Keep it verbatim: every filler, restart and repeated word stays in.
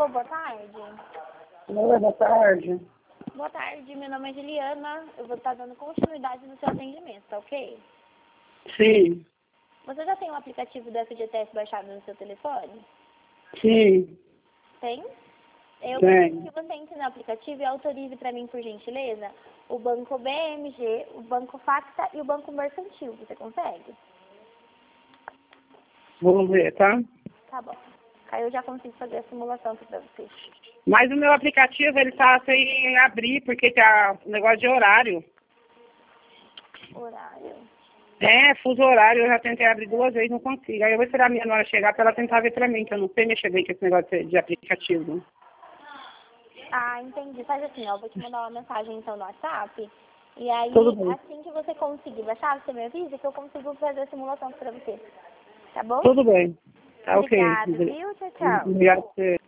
Alô, boa tarde. Oi, boa tarde. Boa tarde, meu nome é Juliana. Eu vou estar dando continuidade no seu atendimento, tá ok? Sim, Você já tem o aplicativo do F G T S baixado no seu telefone? sim, Tem? Eu preciso tem. que você entre no aplicativo e autorize para mim, por gentileza, o Banco B M G, o Banco Facta e o Banco Mercantil. Você consegue? Vamos ver, tá? Tá bom. Aí eu já consigo fazer a simulação aqui para você. Mas o meu aplicativo, ele tá sem abrir, porque tá um negócio de horário. Horário. É, fuso horário, eu já tentei abrir duas vezes, não consigo. Aí eu vou esperar a minha nora chegar pra ela tentar ver pra mim, que eu não sei mexer bem com esse negócio de de aplicativo. Ah, entendi. Faz assim, ó. Eu vou te mandar uma mensagem então no WhatsApp. E aí, Tudo bem. assim que você conseguir baixar, você me avisa que eu consigo fazer a simulação para você. Tá bom? Tudo bem. Tá ok. Obrigada, viu? Tchau, tchau. Obrigado por você.